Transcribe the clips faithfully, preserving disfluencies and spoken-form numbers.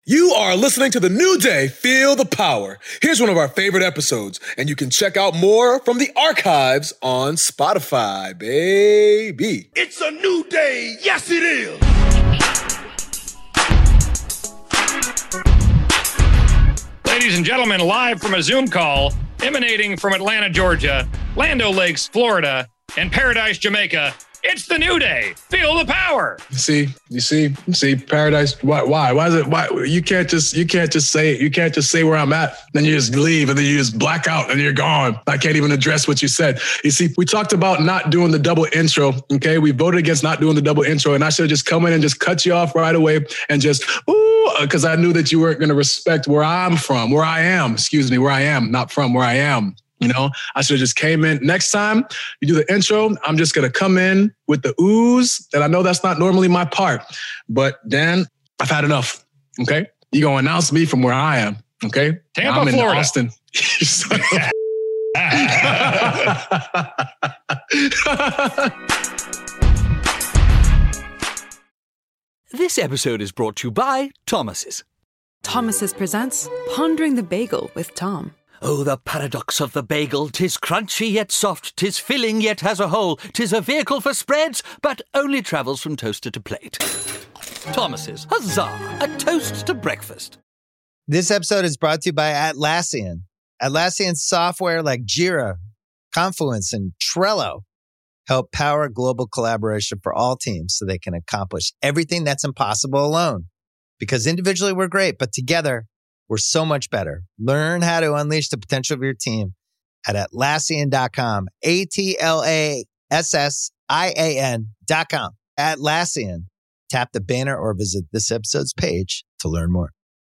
You are listening to The New Day, Feel the Power. Here's one of our favorite episodes, and you can check out more from the archives on Spotify, baby. It's a new day. Yes, it is. Ladies and gentlemen, live from a Zoom call emanating from Atlanta, Georgia, Lando Lakes, Florida, and Paradise, Jamaica, it's The New Day. Feel the power. You see, you see, you see, Paradise. Why? Why? Why is it? Why you can't just you can't just say you can't just say where I'm at. Then you just leave and then you just black out and you're gone. I can't even address what you said. You see, we talked about not doing the double intro. Okay, we voted against not doing the double intro, and I should have just come in and just cut you off right away and just ooh, because I knew that you weren't going to respect where I'm from, where I am. Excuse me, where I am, not from where I am. You know, I should have just came in. Next time you do the intro, I'm just going to come in with the ooze. And I know that's not normally my part. But Dan, I've had enough. Okay? You're going to announce me from where I am. Okay? Tampa, I'm in Florida. Austin. This episode is brought to you by Thomas's. Thomas's presents Pondering the Bagel with Tom. Oh, the paradox of the bagel. 'Tis crunchy yet soft, 'tis filling yet has a hole. 'Tis a vehicle for spreads, but only travels from toaster to plate. Thomas's, huzzah, a toast to breakfast. This episode is brought to you by Atlassian. Atlassian software like Jira, Confluence, and Trello help power global collaboration for all teams so they can accomplish everything that's impossible alone. Because individually we're great, but together we're so much better. Learn how to unleash the potential of your team at Atlassian dot com. A T L A S S I A N dot com. Atlassian. Tap the banner or visit this episode's page to learn more.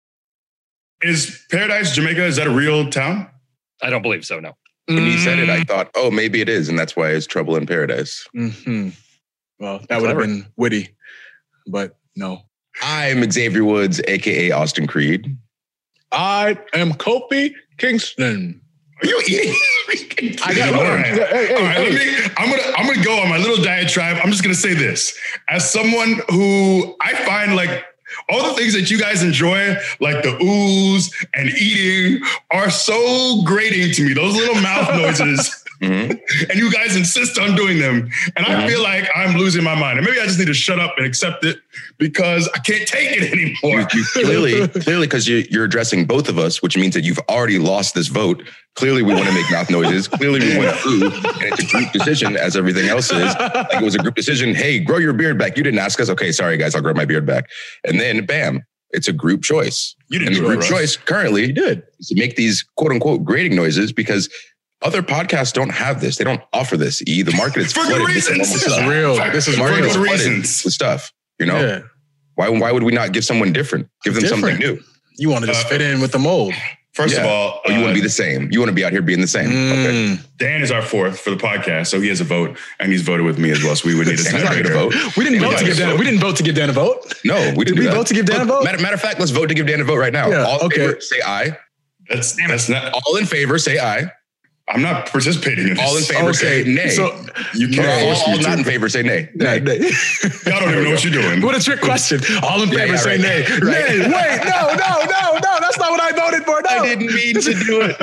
Is Paradise, Jamaica, is that a real town? I don't believe so, no. When you said it, I thought, oh, maybe it is, and that's why it's Trouble in Paradise. Mm-hmm. Well, that would have been witty, but no. I'm Xavier Woods, a k a. Austin Creed. I am Kofi Kingston. Are you eating? I got all it. right. Hey, hey, all right, hey. let me, I'm gonna I'm gonna go on my little diatribe. I'm just gonna say this. As someone who I find like all the things that you guys enjoy, like the ooze and eating, are so grating to me. Those little mouth noises. Mm-hmm. And you guys insist on doing them. And I feel like I'm losing my mind. And maybe I just need to shut up and accept it because I can't take it anymore. You, you clearly, clearly, because you, you're addressing both of us, which means that you've already lost this vote. Clearly, we want to make mouth noises. Clearly, we want to ooh. And it's a group decision, as everything else is. Like it was a group decision. Hey, grow your beard back. You didn't ask us. Okay, sorry, guys, I'll grow my beard back. And then, bam, it's a group choice. You didn't and the do it, group Russ. choice currently You did. is to make these quote unquote grating noises because other podcasts don't have this. They don't offer this. E, the market is For good flooded with reasons. normal This is stuff. real. The This is market real. is For good flooded reasons. with stuff. You know, Yeah. why why would we not give someone different? Give them Different. something new. You want to just Uh, fit in with the mold. First Yeah. of all, Oh, you want uh, to be the same. You want to be out here being the same. Okay. Mm. Dan is our fourth for the podcast, so he has a vote, and he's voted with me as well. So we would need a Sam's not going to tiebreaker. vote. We didn't Yeah, vote to we give gotta Dan. vote. We didn't vote to give Dan a vote. No, we didn't Did we do that. vote to give Dan a Look, vote? Matter, matter of fact, let's vote to give Dan a vote right now. Yeah, All in okay. favor, say aye. That's that's not. All in favor, say aye. I'm not participating in this. All in favor, Okay, say nay. so- You all, can't force all me not in to. favor, say nay. Nay, Nay. nay. Y'all don't even know what you're doing. What a trick question. All in Yeah, favor, yeah, say right. nay. Right. Nay, wait, no, no, no, no. That's not what I voted for. No. I didn't mean to do it.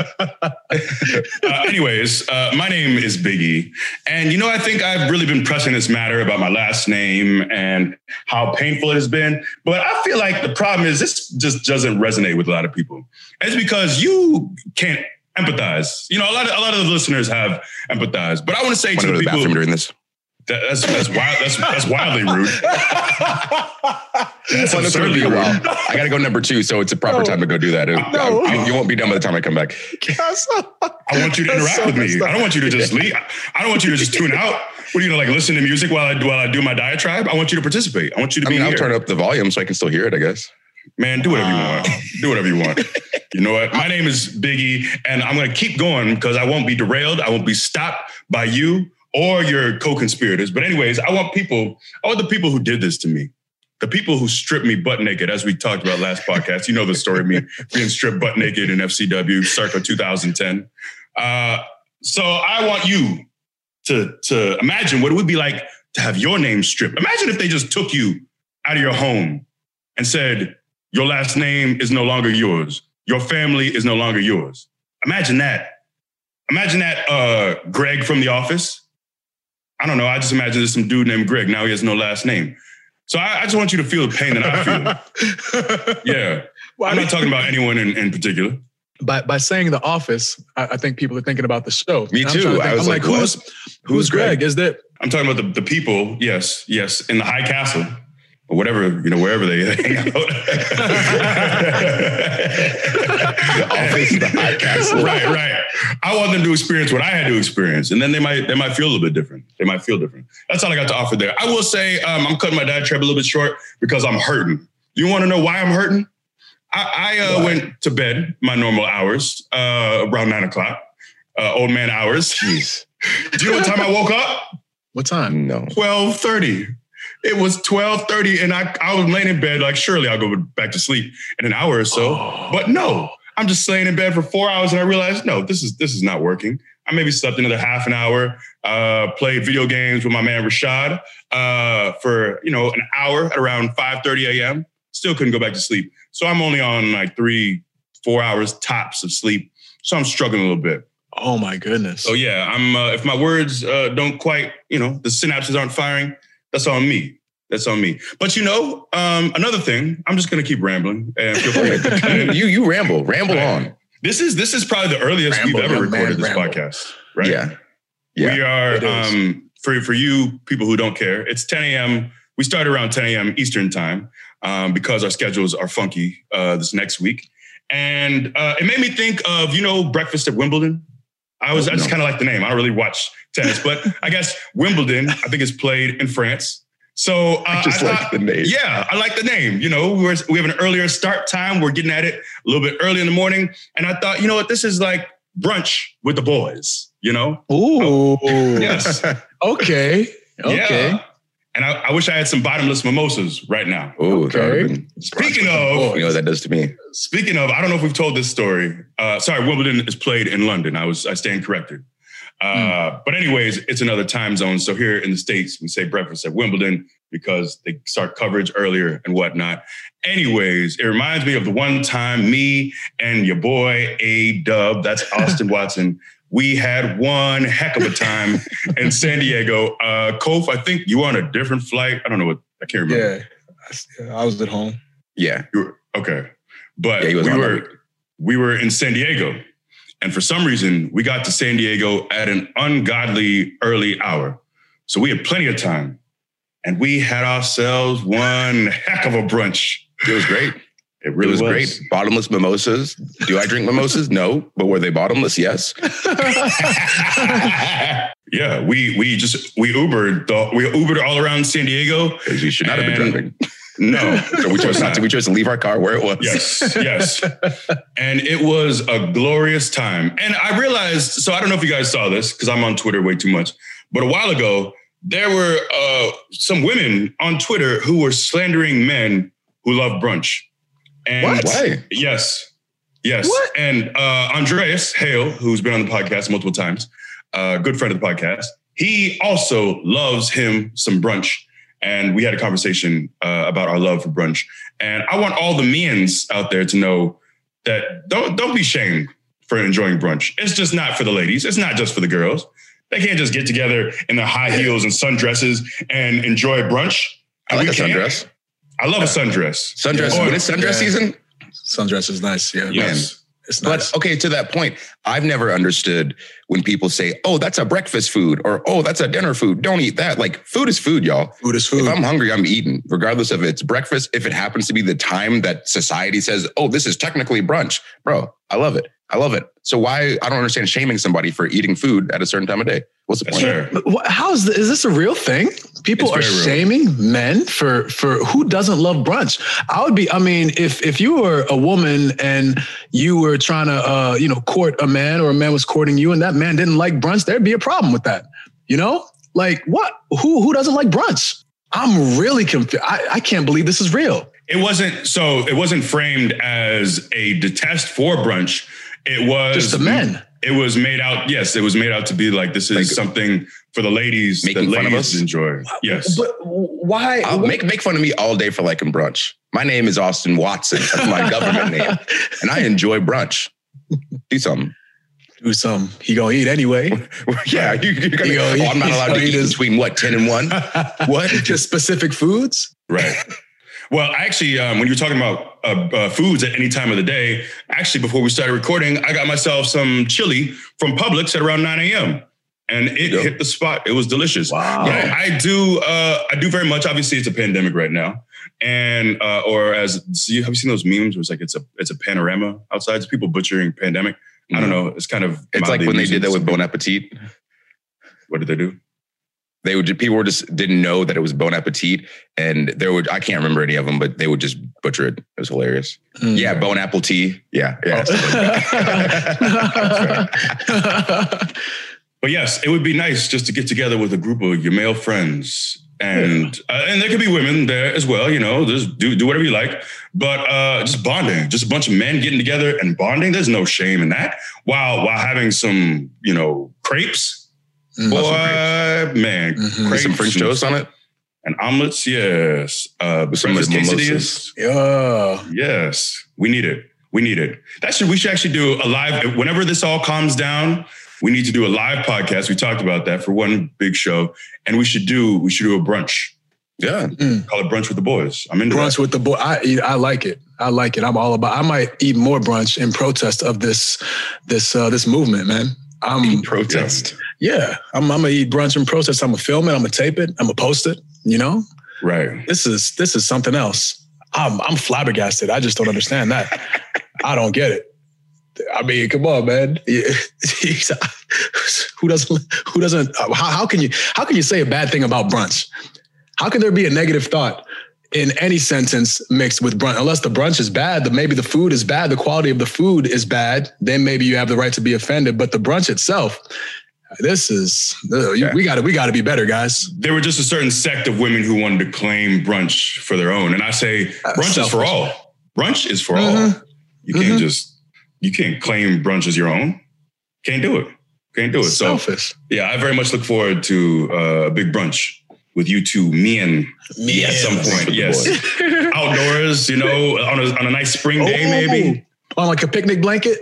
Uh, anyways, uh, my name is Biggie. And, you know, I think I've really been pressing this matter about my last name and how painful it has been. But I feel like the problem is this just doesn't resonate with a lot of people. And it's because you can't empathize. You know, a lot of a lot of the listeners have empathized. But I want to say Want to to go the to the people... bathroom during this? That, that's that's wild. That's that's wildly rude. That's Well, it's gonna absurdly be a rude. while. I got to go number two, so it's a proper No. time to go do that. It- No. I- you won't be done by the time I come back. I want you to That's interact so with me. messed up. I don't want you to just leave. I don't want you to just tune out. What are you gonna like listen to music while I while I do my diatribe? I want you to participate. I want you to I be mean, I'll here. turn up the volume so I can still hear it, I guess. Man, do whatever you want. Do whatever you want. You know what? My name is Biggie, and I'm gonna keep going because I won't be derailed. I won't be stopped by you or your co-conspirators. But anyways, I want people, I want the people who did this to me. The people who stripped me butt naked, as we talked about last podcast. You know the story of me being stripped butt naked in F C W circa two thousand ten. Uh, so I want you to, to imagine what it would be like to have your name stripped. Imagine if they just took you out of your home and said, Your last name is no longer yours. Your family is no longer yours. Imagine that. Imagine that, uh, Greg from The Office. I don't know. I just imagine there's some dude named Greg. Now he has no last name. So I, I just want you to feel the pain that I feel. Yeah. Well, I'm not talking about anyone in, in particular. By by saying The Office, I, I think people are thinking about the show. Me too. I was I'm like, like who's, who's who's Greg? Is that? I'm talking about the, the people. Yes, yes, in the High Castle or whatever, you know, wherever they hang out. The Office, the High Castle. Right, right. I want them to experience what I had to experience, and then they might they might feel a little bit different. They might feel different. That's all I got to offer there. I will say um, I'm cutting my diatribe a little bit short because I'm hurting. You want to know why I'm hurting? I, I uh, went to bed my normal hours, uh, around nine o'clock, uh, old man hours. Jeez. Do you know what time I woke up? What time? No. twelve thirty. It was twelve thirty, and I, I was laying in bed like, surely I'll go back to sleep in an hour or so. Oh. But no, I'm just laying in bed for four hours, and I realized, no, this is this is not working. I maybe slept another half an hour, uh, played video games with my man Rashad uh, for, you know, an hour at around five thirty a.m. Still couldn't go back to sleep. So I'm only on like three, four hours tops of sleep. So I'm struggling a little bit. Oh my goodness. So yeah, I'm. Uh, if my words uh, don't quite, you know, the synapses aren't firing, that's on me. That's on me. But you know, um, another thing, I'm just gonna keep rambling. And feel free. you you ramble, ramble right. on. This is this is probably the earliest ramble, we've ever recorded this ramble. podcast, right? Yeah. yeah we are um, for for you people who don't care. It's ten a.m. We start around ten a.m. Eastern time. Um, because our schedules are funky uh, this next week. And uh, it made me think of, you know, Breakfast at Wimbledon. I was, oh, I just no. kind of like the name. I don't really watch tennis, but I guess Wimbledon, I think, is played in France. So uh, I just I thought, like the name. Yeah, I like the name. You know, we're, we have an earlier start time. We're getting at it a little bit early in the morning. And I thought, you know what, this is like brunch with the boys, you know? Ooh. Oh, yes. Okay. Okay. Yeah. And I, I wish I had some bottomless mimosas right now. Oh, okay. Speaking of, you know what that does to me. Speaking of, I don't know if we've told this story. Uh, sorry, Wimbledon is played in London. I was I stand corrected. Uh, mm. But anyways, it's another time zone. So here in the States, we say breakfast at Wimbledon because they start coverage earlier and whatnot. Anyways, it reminds me of the one time me and your boy A-Dub, that's Austin Watson, we had one heck of a time in San Diego. Uh, Kof, I think you were on a different flight. I don't know what, I can't remember. Yeah, I was at home. Yeah. You were, okay. But yeah, we were we were in San Diego. And for some reason, we got to San Diego at an ungodly early hour. So we had plenty of time. And we had ourselves one heck of a brunch. It was great. It really it was, was great. Bottomless mimosas. Do I drink mimosas? No. But were they bottomless? Yes. Yeah, we we just we Ubered the, we Ubered all around San Diego. Because you should not have been driving. No, so we chose not to. We chose to leave our car where it was. Yes, yes. And it was a glorious time. And I realized, so I don't know if you guys saw this because I'm on Twitter way too much. But a while ago, there were uh, some women on Twitter who were slandering men who love brunch. And what? Why? Yes. Yes. What? And uh, Andreas Hale, who's been on the podcast multiple times, a uh, good friend of the podcast, he also loves him some brunch. And we had a conversation uh, about our love for brunch. And I want all the men's out there to know that don't don't be shamed for enjoying brunch. It's just not for the ladies. It's not just for the girls. They can't just get together in their high heels and sundresses and enjoy brunch. I like a sundress. I love a sundress. Sundress. When it's sundress yeah. season? Sundress is nice. Yeah. Yes. It's nice. But okay, to that point, I've never understood when people say, oh, that's a breakfast food or, oh, that's a dinner food. Don't eat that. Like food is food, y'all. Food is food. If I'm hungry, I'm eating, regardless of it's breakfast. If it happens to be the time that society says, oh, this is technically brunch. Bro, I love it. I love it. So why, I don't understand shaming somebody for eating food at a certain time of day. What's the point? Sure. How is this, is this a real thing? People are shaming real. men for, for who doesn't love brunch. I would be, I mean, if, if you were a woman and you were trying to, uh, you know, court a man or a man was courting you and that man didn't like brunch, there'd be a problem with that. You know, like what, who, who doesn't like brunch? I'm really confused. I, I can't believe this is real. It wasn't, so it wasn't framed as a detest for brunch. It was just the men. It was made out. Yes, it was made out to be like this is like, something for the ladies that ladies enjoy. Yes, but why? I'll make make fun of me all day for liking brunch. My name is Austin Watson. That's my government name. And I enjoy brunch. Do something. Do something. He gonna eat anyway. yeah, you, you're gonna, oh, eat, I'm not allowed to eat his... between what, ten and one? What? Just specific foods? Right. Well, actually, um, when you're talking about uh, uh, foods at any time of the day, actually, before we started recording, I got myself some chili from Publix at around nine a.m. and it yep. hit the spot. It was delicious. Wow. You know, I do, uh, I do very much. Obviously, it's a pandemic right now, and uh, or as see, have you seen those memes where it's like it's a it's a panorama outside? It's people butchering pandemic. Mm-hmm. I don't know. It's kind of it's like when they did that with Bon Appetit. What did they do? They would people were just didn't know that it was Bon Appetit, and there would I can't remember any of them, but they would just butcher it. It was hilarious. Mm. Yeah, Bon Apple Tea. Yeah, yeah. Oh. But yes, it would be nice just to get together with a group of your male friends, and yeah. uh, and there could be women there as well. You know, just do do whatever you like, but uh, just bonding, just a bunch of men getting together and bonding. There's no shame in that. While while having some, you know, crepes. Mm-hmm. Boy, man, mm-hmm. crepes, some French toast on it, and omelets. Yes, uh, some quesadillas. Yeah, yes, we need it. We need it. That should we should actually do a live. Whenever this all calms down, we need to do a live podcast. We talked about that for one big show, and we should do we should do a brunch. Yeah, mm. Call it brunch with the boys. I'm into brunch that. with the boy. I I like it. I like it. I'm all about. I might eat more brunch in protest of this this uh, this movement, man. I'm in protest. Yeah, I'm, I'm gonna eat brunch in protest. I'm gonna film it. I'm gonna tape it. I'm gonna post it. You know, right? This is this is something else. I'm I'm flabbergasted. I just don't understand that. I don't get it. I mean, come on, man. who doesn't? Who doesn't? How, how can you? How can you say a bad thing about brunch? How can there be a negative thought in any sentence mixed with brunch? Unless the brunch is bad, the, maybe the food is bad, the quality of the food is bad, then maybe you have the right to be offended. But the brunch itself, this is, uh, yeah. we gotta, we gotta be better, guys. There were just a certain sect of women who wanted to claim brunch for their own. And I say, brunch uh, is for all. Brunch is for mm-hmm. all. You can't mm-hmm. just, you can't claim brunch as your own. Can't do it. Can't do it. Selfish. So yeah, I very much look forward to uh, a big brunch with you two, me and me at some point. Yes. Outdoors, you know, on a, on a nice spring day, oh, maybe. On like a picnic blanket?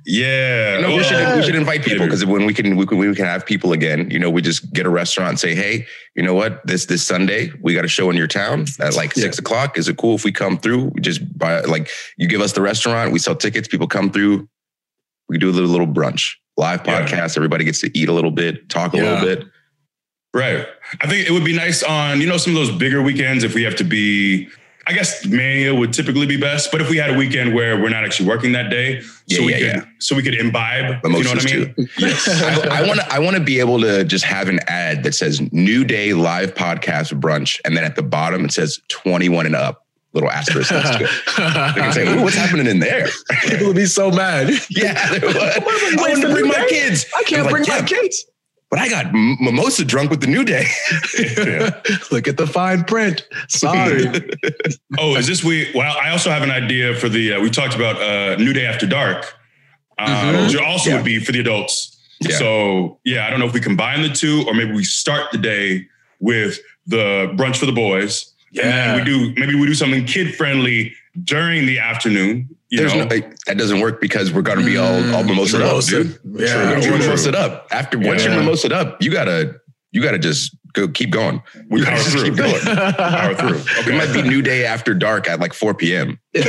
Yeah. You know, we, should, we should invite people because when we can, we can, we can have people again, you know, we just get a restaurant and say, hey, you know what, this, this Sunday, we got a show in your town at like yeah. six o'clock. Is it cool if we come through? We just buy, like, you give us the restaurant, we sell tickets, people come through. We do a little, little brunch, live podcast. Yeah. Everybody gets to eat a little bit, talk a yeah. little bit. Right. I think it would be nice on, you know, some of those bigger weekends if we have to be, I guess Mania would typically be best, but if we had a weekend where we're not actually working that day, yeah, so we yeah, could yeah. so we could imbibe, Emotions, you know what I mean? Too. Yes. I want to I want to be able to just have an ad that says New Day live podcast brunch, and then at the bottom it says twenty-one and up. Little asterisk. They can say, ooh, what's happening in there? People would be so mad. Yeah, they would. I want to bring my kids. I can't like, bring yeah, my kids. But I got m- mimosa drunk with the New Day. Yeah. Look at the fine print. Sorry. Oh, is this we? Well, I also have an idea for the. Uh, we talked about uh, New Day After Dark, uh, mm-hmm. which also yeah. would be for the adults. Yeah. So yeah, I don't know if we combine the two, or maybe we start the day with the brunch for the boys. Yeah, and then we do maybe we do something kid friendly during the afternoon. You There's know? no, that doesn't work because we're going to be all all mimosa up, dude. Yeah, we're mimosa up. After once yeah. you're mimosa up, you gotta you gotta just go keep going. We power through. Keep going. Power through. Okay. It might be New Day After Dark at like four p.m. the,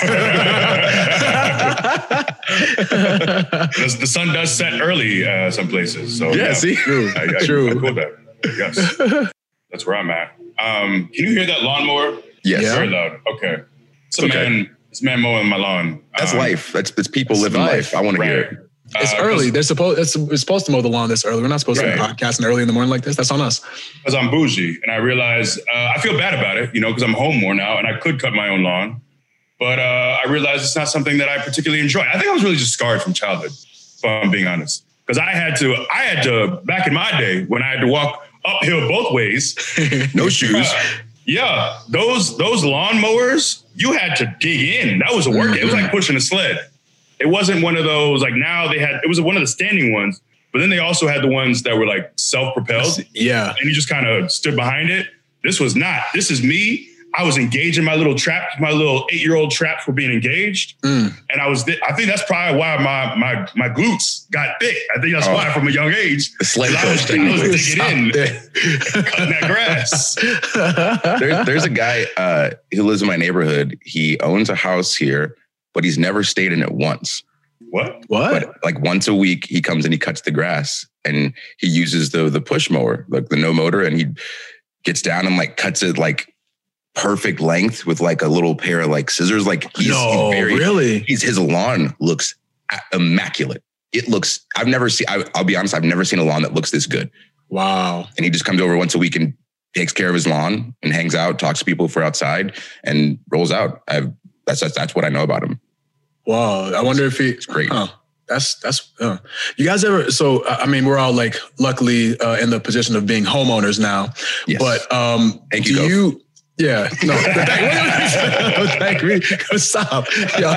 the sun does set early uh, some places. So yeah, yeah. see, true, I, I, true. I cool that. Yes, that's where I'm at. Um, can you hear that lawnmower? Yes, yeah. Very loud. Okay, it's a okay. man. It's a man mowing my lawn. That's um, life. That's that's people that's living life. life. I want right. to hear it. It's uh, early. They're supposed. It's, we're supposed to mow the lawn this early. We're not supposed right. to be podcasting early in the morning like this. That's on us. Because I'm bougie, and I realize uh, I feel bad about it. You know, because I'm home more now, and I could cut my own lawn, but uh, I realize it's not something that I particularly enjoy. I think I was really just scarred from childhood, if I'm being honest. Because I had to. I had to back in my day when I had to walk uphill both ways, no shoes. Uh, yeah, those those lawnmowers, you had to dig in. That was a work. Mm-hmm. It was like pushing a sled. It wasn't one of those, like now they had, it was one of the standing ones, but then they also had the ones that were like self-propelled. Yeah. And you just kind of stood behind it. This was not. This is me. I was engaged in my little trap, my little eight-year-old traps were being engaged. Mm. And I was, I think that's probably why my my my glutes got thick. I think that's oh. why from a young age, the slave I was, I was digging in, cutting that grass. There, there's a guy uh, who lives in my neighborhood. He owns a house here, but he's never stayed in it once. What? What? But like once a week, he comes and he cuts the grass, and he uses the the push mower, like the no motor, and he gets down and like cuts it like perfect length with like a little pair of like scissors. Like he's, no, he's very, really? He's, his lawn looks immaculate. It looks. I've never seen. I, I'll be honest. I've never seen a lawn that looks this good. Wow. And he just comes over once a week and takes care of his lawn and hangs out, talks to people for outside, and rolls out. I've, that's that's that's what I know about him. Wow. I wonder if he, it's great. Huh, that's, that's, uh, you guys ever, so, I mean, we're all like, luckily uh, in the position of being homeowners now, yes. but um, Thank do you, you, yeah, no, thank me, stop. Yeah.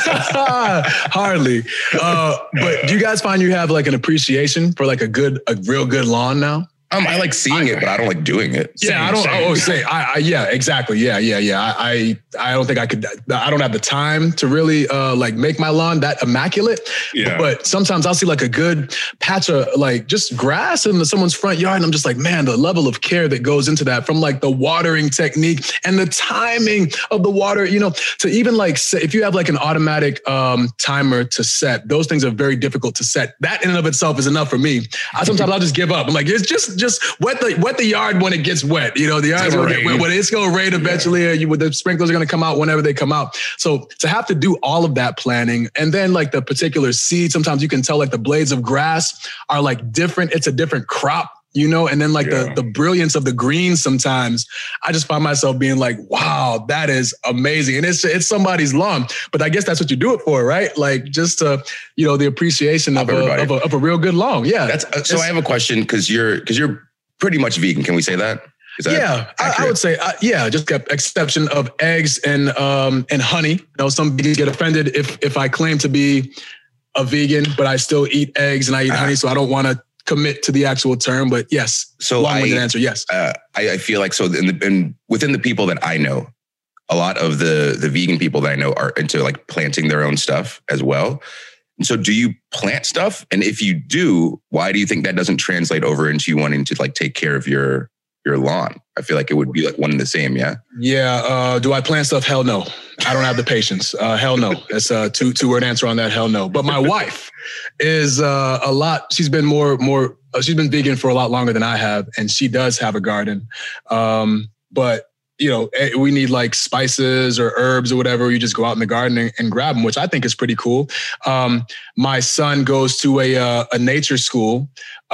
Hardly. Uh, but do you guys find you have like an appreciation for like a good, a real good lawn now? Um, I like seeing it, but I don't like doing it. Yeah, same, I don't. Same. Oh, say, I, I, yeah, exactly. Yeah, yeah, yeah. I, I, I don't think I could. I don't have the time to really uh, like make my lawn that immaculate. Yeah. But sometimes I'll see like a good patch of like just grass in someone's front yard, and I'm just like, man, the level of care that goes into that, from like the watering technique and the timing of the water. You know, to even like say, if you have like an automatic um, timer to set, those things are very difficult to set. That in and of itself is enough for me. I sometimes I'll just give up. I'm like, it's just. Just wet the wet the yard when it gets wet. You know, the yard's gonna get wet. When it's gonna rain eventually, yeah. you, the sprinklers are gonna come out whenever they come out. So to have to do all of that planning, and then like the particular seed, sometimes you can tell like the blades of grass are like different. It's a different crop, you know, and then like yeah. the, the brilliance of the greens sometimes, I just find myself being like, wow, that is amazing. And it's it's somebody's lawn. But I guess that's what you do it for, right? Like just to, you know, the appreciation of, a, of, a, of a real good lawn. Yeah. That's uh, so I have a question because you're because you're pretty much vegan. Can we say that? Is that yeah, I, I would say, uh, yeah, just the exception of eggs and um, and honey. You know, some vegans get offended if if I claim to be a vegan, but I still eat eggs and I eat uh, honey. So I don't want to commit to the actual term, but yes. So long-winded answer, yes. Uh, I, I feel like so in the, in, within the people that I know, a lot of the the vegan people that I know are into like planting their own stuff as well. And so do you plant stuff? And if you do, why do you think that doesn't translate over into you wanting to like take care of your your lawn? I feel like it would be like one and the same, yeah? Yeah. Uh, do I plant stuff? Hell no. I don't have the patience. Uh, hell no. That's a two two word answer on that. Hell no. But my wife is uh, a lot. She's been more more. Uh, she's been vegan for a lot longer than I have, and she does have a garden. Um, but you know, we need like spices or herbs or whatever. You just go out in the garden and, and grab them, which I think is pretty cool. Um, my son goes to a uh, a nature school.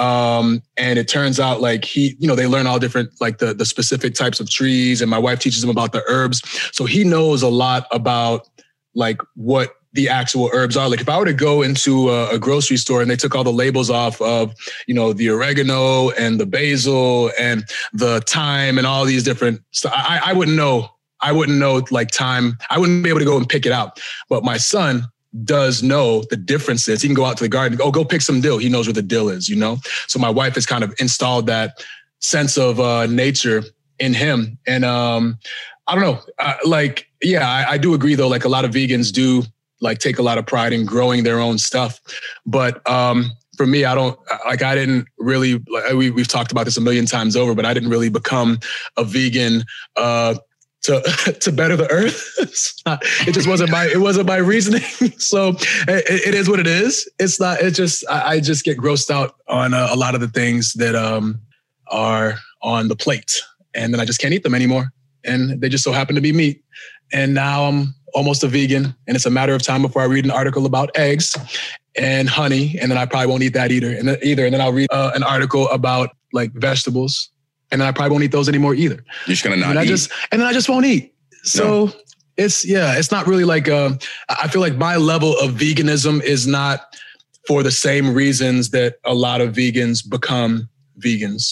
Um, and it turns out like he, you know, they learn all different, like the, the specific types of trees, and my wife teaches him about the herbs. So he knows a lot about like what the actual herbs are. Like if I were to go into a, a grocery store and they took all the labels off of, you know, the oregano and the basil and the thyme and all these different stuff, I, I wouldn't know. I wouldn't know like thyme. I wouldn't be able to go and pick it out. But my son does know the differences. He can go out to the garden, oh, go pick some dill. He knows where the dill is, you know? So my wife has kind of installed that sense of uh, nature in him. And um, I don't know, uh, like, yeah, I, I do agree though. Like a lot of vegans do like take a lot of pride in growing their own stuff. But um, for me, I don't, like I didn't really, like, we, we've talked about this a million times over, but I didn't really become a vegan uh, to to better the earth. Not, it just wasn't my, it wasn't my reasoning. So it, it is what it is. It's not, it just, I, I just get grossed out on a, a lot of the things that um, are on the plate. And then I just can't eat them anymore. And they just so happen to be meat. And now I'm almost a vegan, and it's a matter of time before I read an article about eggs and honey, and then I probably won't eat that either. And then, either, and then I'll read uh, an article about like vegetables, and then I probably won't eat those anymore either. You're just gonna not and eat, I just, and then I just won't eat. So no. it's yeah, it's not really like uh, I feel like my level of veganism is not for the same reasons that a lot of vegans become vegans.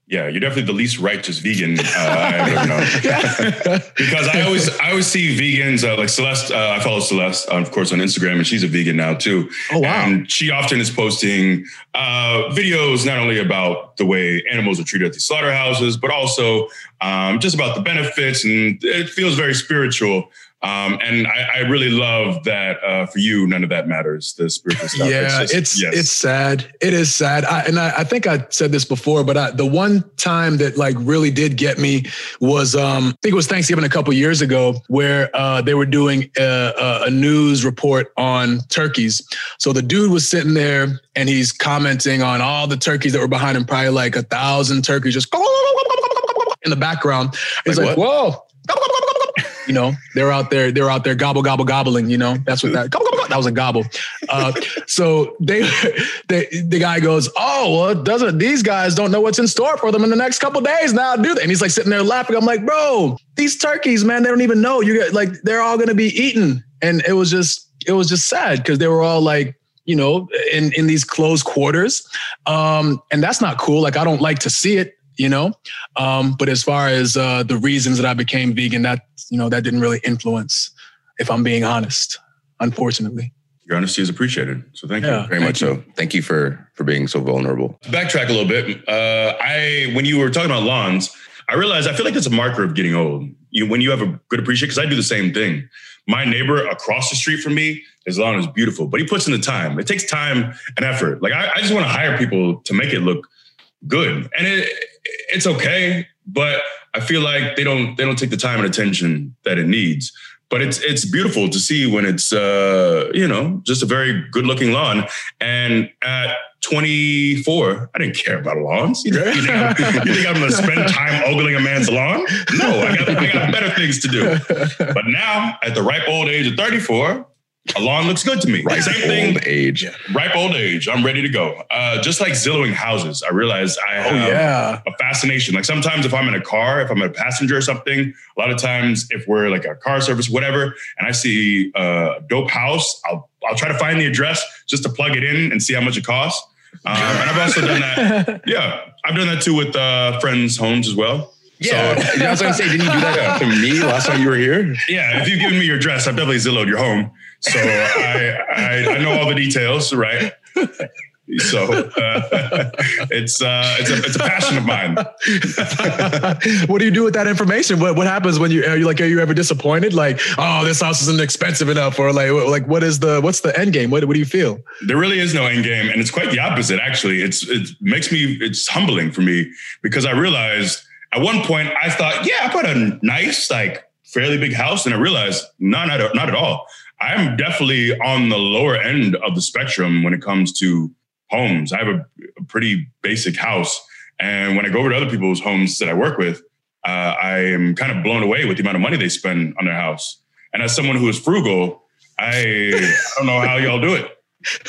Yeah, you're definitely the least righteous vegan uh, I've ever known. Because I always, I always see vegans uh, like Celeste. Uh, I follow Celeste, uh, of course, on Instagram, and she's a vegan now too. Oh wow! And she often is posting uh, videos not only about the way animals are treated at these slaughterhouses, but also um, just about the benefits, and it feels very spiritual. Um, and I, I really love that uh, for you, none of that matters. The spiritual stuff. Yeah, it's just, it's, yes. it's sad. It is sad. I, and I, I think I said this before, but I, the one time that like really did get me was, um, I think it was Thanksgiving a couple years ago, where uh, they were doing a, a news report on turkeys. So the dude was sitting there and he's commenting on all the turkeys that were behind him, probably like a thousand turkeys just in the background. He's like, like whoa. You know, they're out there, they're out there gobble, gobble, gobbling, you know, that's what that, gobble, gobble, that was a gobble. Uh, so they, they, the guy goes, oh, well, it doesn't, these guys don't know what's in store for them in the next couple of days now, do they? And he's like sitting there laughing. I'm like, bro, these turkeys, man, they don't even know. You get like, they're all going to be eaten. And it was just, it was just sad because they were all like, you know, in, in these close quarters. Um, and that's not cool. Like, I don't like to see it. You know, um, but as far as uh, the reasons that I became vegan, that, you know, that didn't really influence, if I'm being honest, unfortunately. Your honesty is appreciated. So thank Yeah, you. Very much so. Thank you for for being so vulnerable. To backtrack a little bit, uh, I when you were talking about lawns, I realized I feel like it's a marker of getting old. You when you have a good appreciation, because I do the same thing. My neighbor across the street from me, his lawn is beautiful, but he puts in the time. It takes time and effort. Like I, I just want to hire people to make it look good, and it it's okay, but I feel like they don't they don't take the time and attention that it needs. But it's it's beautiful to see when it's uh, you know, just a very good looking lawn. And at twenty-four, I didn't care about lawns. You think, you think, I'm, you think I'm going to spend time ogling a man's lawn? No, I got I got better things to do. But now, at the ripe old age of thirty-four, a lawn looks good to me. Ripe Same thing. old age. Ripe old age. I'm ready to go. Uh, just like Zillowing houses, I realize I have Oh, yeah. a fascination. Like sometimes if I'm in a car, if I'm a passenger or something, a lot of times if we're like a car service, whatever, and I see a dope house, I'll I'll try to find the address just to plug it in and see how much it costs. Um, and I've also done that. Yeah, I've done that too with uh, friends' homes as well. Yeah, So, you know what I'm saying? Didn't you do that to me last time you were here? yeah, if you've given me your address, I've definitely Zillowed your home. So I, I I know all the details, right? So uh, it's uh, it's a it's a passion of mine. What do you do with that information? What what happens when you are you like are you ever disappointed? Like, oh, this house isn't expensive enough, or like like what is the what's the end game? What what do you feel? There really is no end game, and it's quite the opposite. Actually, it's it makes me it's humbling for me because I realized at one point I thought, yeah, I bought a nice like fairly big house, and I realized no, not not at all. I'm definitely on the lower end of the spectrum when it comes to homes. I have a, a pretty basic house. And when I go over to other people's homes that I work with, uh, I am kind of blown away with the amount of money they spend on their house. And as someone who is frugal, I, I don't know how y'all do it.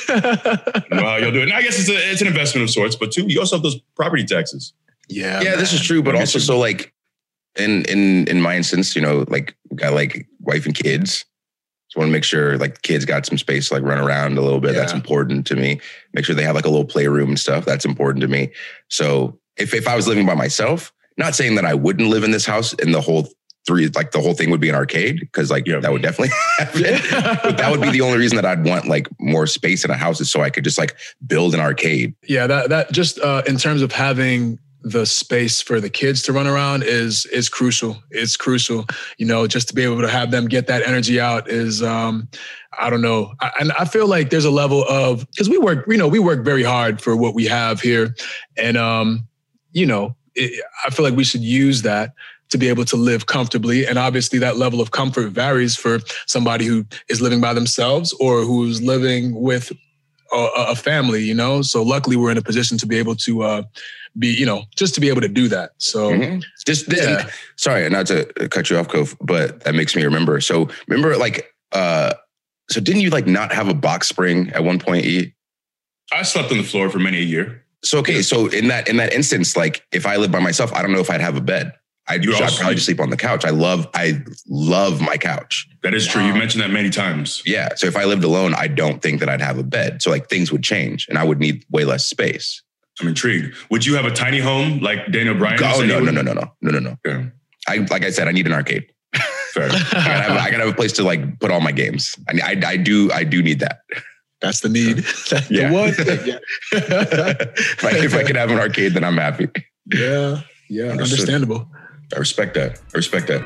I don't know how y'all do it. And I guess it's a, it's an investment of sorts, but two, you also have those property taxes. Yeah, Yeah, man. this is true, but also so like in in in my instance, you know, like we got like wife and kids. So I want to make sure like the kids got some space to like run around a little bit. Yeah. That's important to me. Make sure they have like a little playroom and stuff. That's important to me. So if, if I was living by myself, not saying that I wouldn't live in this house and the whole three, like the whole thing would be an arcade, because like Yeah. that would definitely happen. But that would be the only reason that I'd want like more space in a house is so I could just like build an arcade. Yeah, that that just uh, in terms of having the space for the kids to run around is is crucial. It's crucial, you know, just to be able to have them get that energy out is, um, I don't know. I, and I feel like there's a level of, because we work, you know, we work very hard for what we have here. And, um, you know, it, I feel like we should use that to be able to live comfortably. And obviously that level of comfort varies for somebody who is living by themselves or who's living with a, a family, you know? So luckily we're in a position to be able to, uh, be, you know, just to be able to do that. So Mhm. just, yeah. sorry, not to cut you off, Kof, but that makes me remember. So remember like, uh, so didn't you like not have a box spring at one point, E? I slept on the floor for many a year. So, okay. So in that, in that instance, like if I lived by myself, I don't know if I'd have a bed. I'd, You I'd also- probably just sleep on the couch. I love, I love my couch. That is true. You mentioned that many times. Yeah. So if I lived alone, I don't think that I'd have a bed. So like things would change and I would need way less space. I'm intrigued. Would you have a tiny home like Daniel Bryan? Oh, no, no, no, no, no, no, no, no. Yeah. I, like I said, I need an arcade. Fair. I, gotta have, I gotta have a place to like put all my games. I, I, I do, I do need that. That's the need. That's Yeah. the one thing. Yeah. if, I, if I could have an arcade, then I'm happy. Yeah. Yeah. Understood. Understandable. I respect that. I respect that.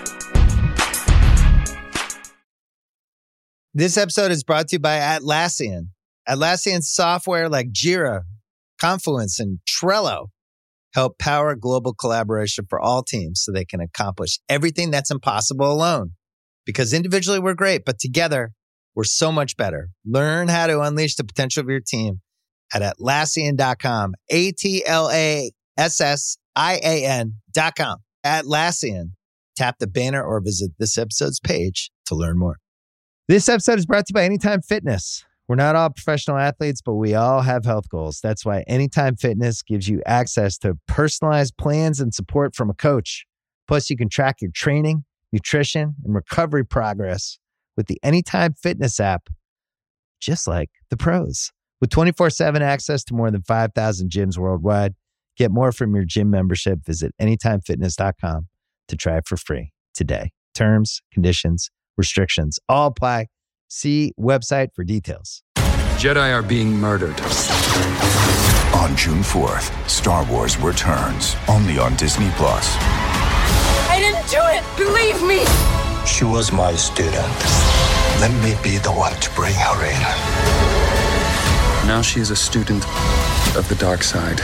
This episode is brought to you by Atlassian. Atlassian software like Jira, Confluence, and Trello help power global collaboration for all teams so they can accomplish everything that's impossible alone. Because individually we're great, but together we're so much better. Learn how to unleash the potential of your team at Atlassian dot com. A T L A S S I A N dot com. Atlassian. Tap the banner or visit this episode's page to learn more. This episode is brought to you by Anytime Fitness. We're not all professional athletes, but we all have health goals. That's why Anytime Fitness gives you access to personalized plans and support from a coach. Plus, you can track your training, nutrition, and recovery progress with the Anytime Fitness app, just like the pros. With twenty-four seven access to more than five thousand gyms worldwide, get more from your gym membership. Visit anytime fitness dot com to try it for free today. Terms, conditions, restrictions all apply. See website for details. Jedi are being murdered. On June fourth, Star Wars returns, only on Disney Plus. I didn't do it! Believe me! She was my student. Let me be the one to bring her in. Now she is a student of the dark side.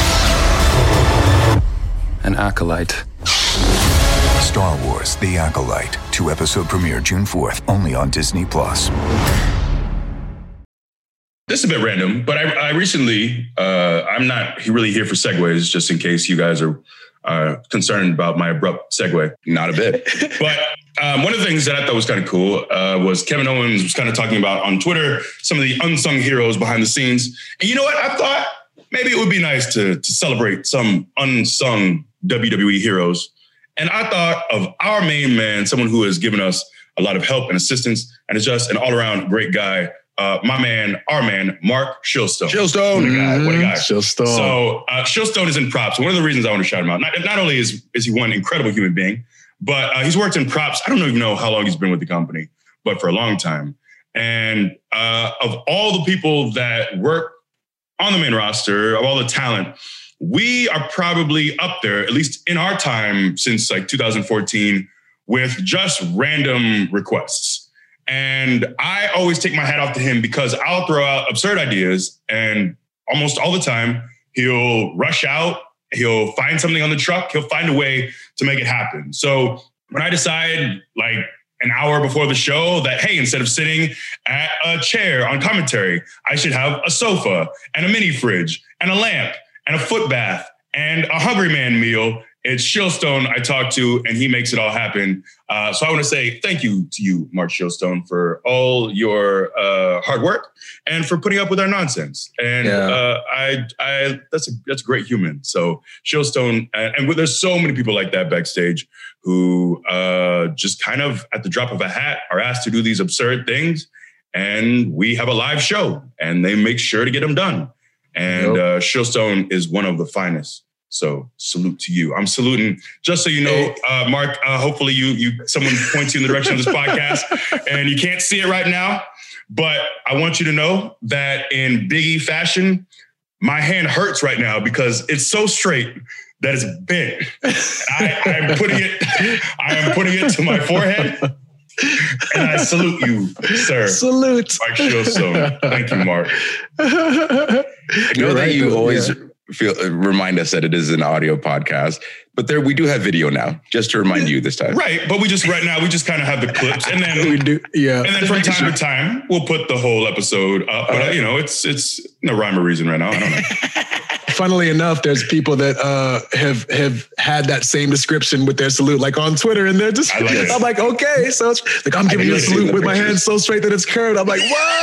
An acolyte. Star Wars The Acolyte. Two-episode premiere June fourth, only on Disney Plus. This is a bit random, but I, I recently, uh, I'm not really here for segues, just in case you guys are uh, concerned about my abrupt segue. Not a bit. But um, one of the things that I thought was kind of cool uh, was Kevin Owens was kind of talking about on Twitter some of the unsung heroes behind the scenes. And you know what? I thought maybe it would be nice to, to celebrate some unsung W W E heroes. And I thought of our main man, someone who has given us a lot of help and assistance and is just an all-around great guy. Uh, my man, our man, Mark Shillstone. Shillstone. What a guy. What a guy. Shillstone. So uh, Shillstone is in props. One of the reasons I want to shout him out, not, not only is, is he one incredible human being, but uh, he's worked in props. I don't even know how long he's been with the company, but for a long time. And uh, of all the people that work on the main roster, of all the talent, we are probably up there, at least in our time since like two thousand fourteen, with just random requests. And I always take my hat off to him because I'll throw out absurd ideas and almost all the time he'll rush out, he'll find something on the truck, he'll find a way to make it happen. So when I decide like an hour before the show that, hey, instead of sitting at a chair on commentary, I should have a sofa and a mini fridge and a lamp and a foot bath and a Hungry Man meal, it's Shillstone I talk to, and he makes it all happen. Uh, so I want to say thank you to you, Mark Shillstone, for all your uh, hard work and for putting up with our nonsense. And yeah. uh, I, I, that's a that's a great human. So Shillstone, and, and there's so many people like that backstage who uh, just kind of at the drop of a hat are asked to do these absurd things, and we have a live show, and they make sure to get them done. And yep. uh, Shillstone is one of the finest. So salute to you. I'm saluting, just so you know, uh, Mark, uh, hopefully you, you, someone points you in the direction of this podcast and you can't see it right now, but I want you to know that in Biggie fashion, my hand hurts right now because it's so straight that it's bent. I, I am putting it, I am putting it to my forehead. And I salute you, sir. Salute. Mark Shillstone. Thank you, Mark. You know that you always yeah. feel remind us that it is an audio podcast, but there we do have video now, just to remind you this time. Right, but we just right now we just kind of have the clips, and then we do, yeah. And then from time to time we'll put the whole episode up. But uh, you know, it's it's no rhyme or reason right now. I don't know. Funnily enough, there's people that uh, have have had that same description with their salute, like on Twitter, and they're just, like I'm like, okay, so it's like I'm giving you a salute with my hand so straight that it's curved. I'm like, what?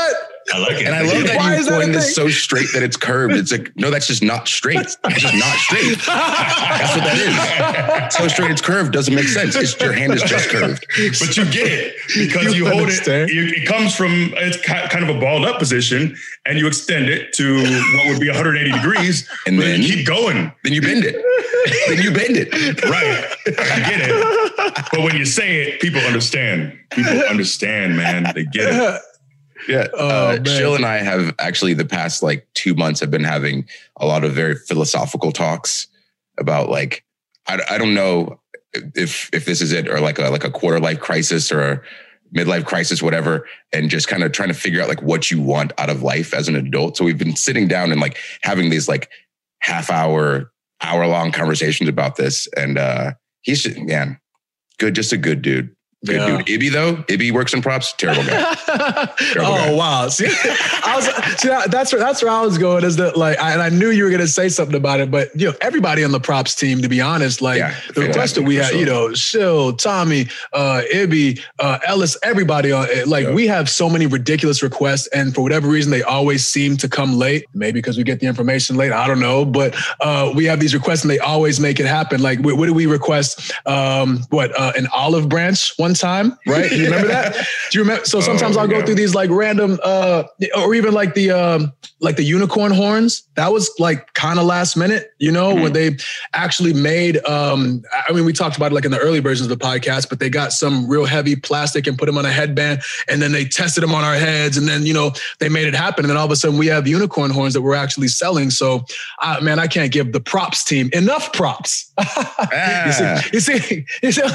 I like it. And I love that Why you is that a coined this thing? so straight that it's curved. It's like, no, that's just not straight. It's just not straight. That's what that is. So straight it's curved doesn't make sense. It's, your hand is just curved. But you get it because you, You hold understand. it. You, it comes from it's ki- kind of a balled up position, and you extend it to what would be one hundred eighty degrees, And but then- you keep going. Then you bend it. Then you bend it. Right. I get it. But when you say it, people understand. People understand, man. They get it. Yeah. Oh, uh, man. Jill and I have actually the past like two months have been having a lot of very philosophical talks about like, I, I don't know if if this is it or like a like a quarter life crisis or a midlife crisis, whatever, and just kind of trying to figure out like what you want out of life as an adult. So we've been sitting down and like having these like half hour, hour long conversations about this. And uh he's just, man, good, just a good dude. Good Yeah. dude. Ibby though, Ibby works in props. Terrible guy. Terrible oh guy. wow! See, I was see that, that's where that's where I was going. Is that like, I, and I knew you were going to say something about it, but you know, everybody on the props team, to be honest, like Yeah, the request that we had, fantastic, you for know, Shill, Tommy, uh, Ibby, uh, Ellis, everybody on it. Like Yeah. we have so many ridiculous requests, and for whatever reason, they always seem to come late. Maybe because we get the information late. I don't know, but uh, we have these requests, and they always make it happen. Like, what, what did we request? Um, what uh, an olive branch one time, right? You remember that? Do you remember? So sometimes Oh, I'll go yeah. through these like random, uh, or even like the um, like the unicorn horns. That was like kind of last minute, you know, Mm-hmm. when they actually made. Um, I mean, we talked about it like in the early versions of the podcast, but they got some real heavy plastic and put them on a headband, and then they tested them on our heads, and then you know they made it happen, and then all of a sudden we have unicorn horns that we're actually selling. So, uh, man, I can't give the props team enough props. You see, you see, you see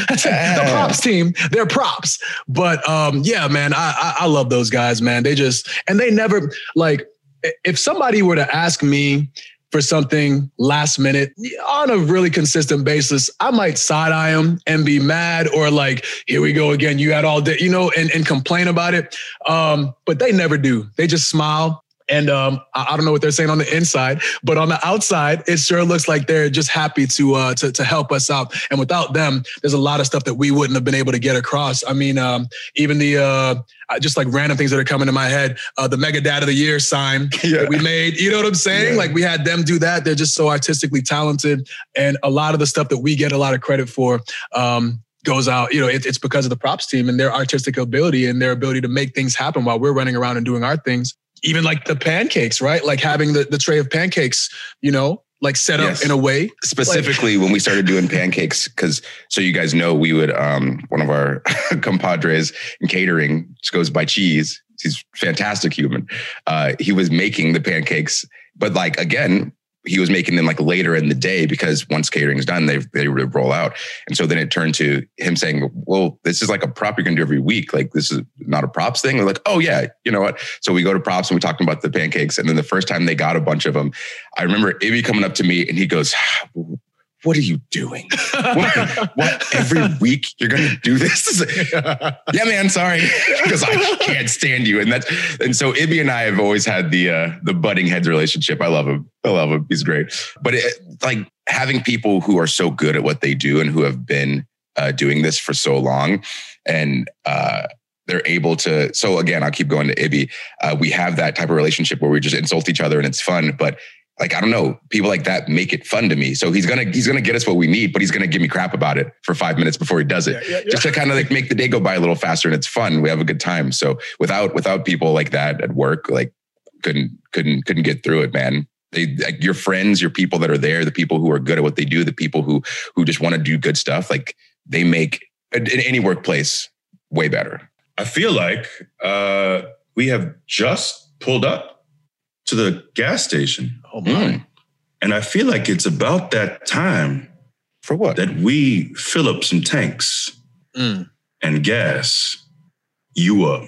the props team, they're props. But um, yeah, man, I, I I love those guys, man. They just, and they never, like, if somebody were to ask me for something last minute on a really consistent basis, I might side eye them and be mad or like, here we go again. You had all day, you know, and, and complain about it. Um, but they never do. They just smile. And um, I, I don't know what they're saying on the inside, but on the outside, it sure looks like they're just happy to uh, to, to help us out. And without them, there's a lot of stuff that we wouldn't have been able to get across. I mean, um, even the uh, just like random things that are coming to my head, uh, the Mega Dad of the Year sign Yeah. that we made. You know what I'm saying? Yeah. Like we had them do that. They're just so artistically talented, and a lot of the stuff that we get a lot of credit for. Um, goes out, you know, it, it's because of the props team and their artistic ability and their ability to make things happen while we're running around and doing our things. Even like the pancakes, right? Like having the, the tray of pancakes, you know, like set up Yes. in a way. Specifically when we started doing pancakes, because so you guys know, we would, um, one of our compadres in catering just goes by Cheese. He's a fantastic human. Uh, he was making the pancakes, but like, again, he was making them like later in the day because once catering's done, they they would roll out. And so then it turned to him saying, well, this is like a prop you're going to do every week. Like this is not a props thing. We're like, oh yeah, you know what? So we go to props and we talked about the pancakes. And then the first time they got a bunch of them, I remember Ibby coming up to me and he goes, what are you doing? What, what every week you're going to do this? Yeah, man, sorry. Because I can't stand you. And that's, and so Ibby and I have always had the, uh, the butting heads relationship. I love him. I love him. He's great. But it, like having people who are so good at what they do and who have been uh, doing this for so long and, uh, they're able to, so again, I'll keep going to Ibby. Uh, we have that type of relationship where we just insult each other and it's fun, but like, I don't know, people like that make it fun to me. So he's going to, he's going to get us what we need, but he's going to give me crap about it for five minutes before he does it, Yeah, yeah, yeah. just to kind of like make the day go by a little faster and it's fun. We have a good time. So without, without people like that at work, like couldn't, couldn't, couldn't get through it, man. They, like your friends, your people that are there, the people who are good at what they do, the people who, who just want to do good stuff. Like they make in any workplace way better. I feel like uh, we have just pulled up to the gas station. Oh my. Mm. And I feel like it's about that time For what? that we fill up some tanks Mm. and gas you up.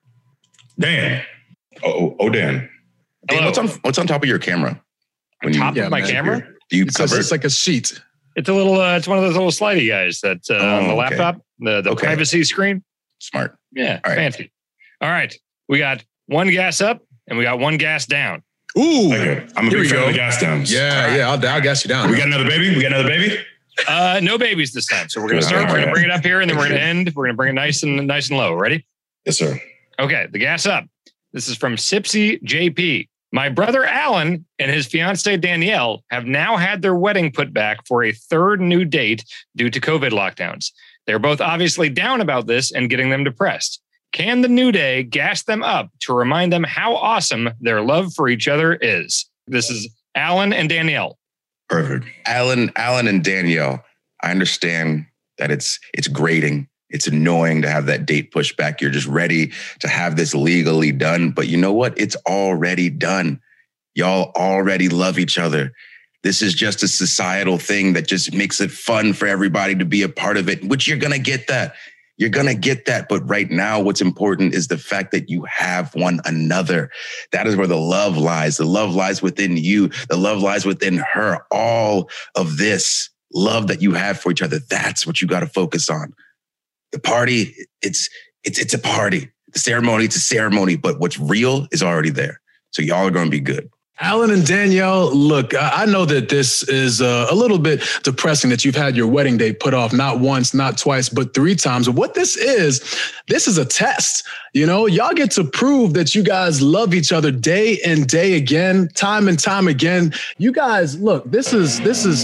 Dan. Oh, oh, Dan. Dan, Hello. what's on, what's on top of your camera? On top Yeah, of my man. camera? Do you It's, cover it's it? like a sheet. It's a little. Uh, it's one of those little slidey guys that uh, on the Oh, okay. laptop, the the Okay. privacy screen. Smart. Yeah, All right. fancy. All right, we got one gas up and we got one gas down. Ooh. Okay. I'm a Here big we fan go. of the gas downs. Yeah, yeah. I'll, I'll gas you down. We got another baby? We got another baby? Uh, no babies this time. So we're gonna Good. start. All We're right. gonna bring it up here, and then we're gonna end. We're gonna bring it nice and nice and low. Ready? Yes, sir. Okay, the gas up. This is from Sipsy J P. My brother Alan and his fiancee Danielle have now had their wedding put back for a third new date due to COVID lockdowns. They're both obviously down about this and getting them depressed. Can the New Day gas them up to remind them how awesome their love for each other is? This is Alan and Danielle. Perfect. Alan, Alan and Danielle, I understand that it's it's grating. It's annoying to have that date pushed back. You're just ready to have this legally done. But you know what? It's already done. Y'all already love each other. This is just a societal thing that just makes it fun for everybody to be a part of it, which you're going to get that. You're going to get that. But right now, what's important is the fact that you have one another. That is where the love lies. The love lies within you. The love lies within her. All of this love that you have for each other, that's what you got to focus on. The party, it's it's it's a party. The ceremony, it's a ceremony. But what's real is already there. So y'all are going to be good. Alan and Danielle, look, I know that this is uh, a little bit depressing that you've had your wedding day put off not once, not twice, but three times. But what this is, this is a test. You know, y'all get to prove that you guys love each other day and day again, time and time again. You guys, look, this is, this is,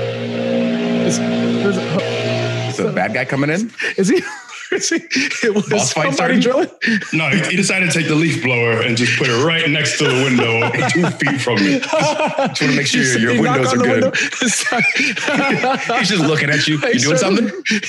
this, this, Is the bad guy coming in? Is he? Is he it was Boss fight somebody drilling? No, he, he decided to take the leaf blower and just put it right next to the window, two feet from me. Just want to make sure He- your he windows knocked are on the good. window. He's just looking at you. Hey, You doing sir. something?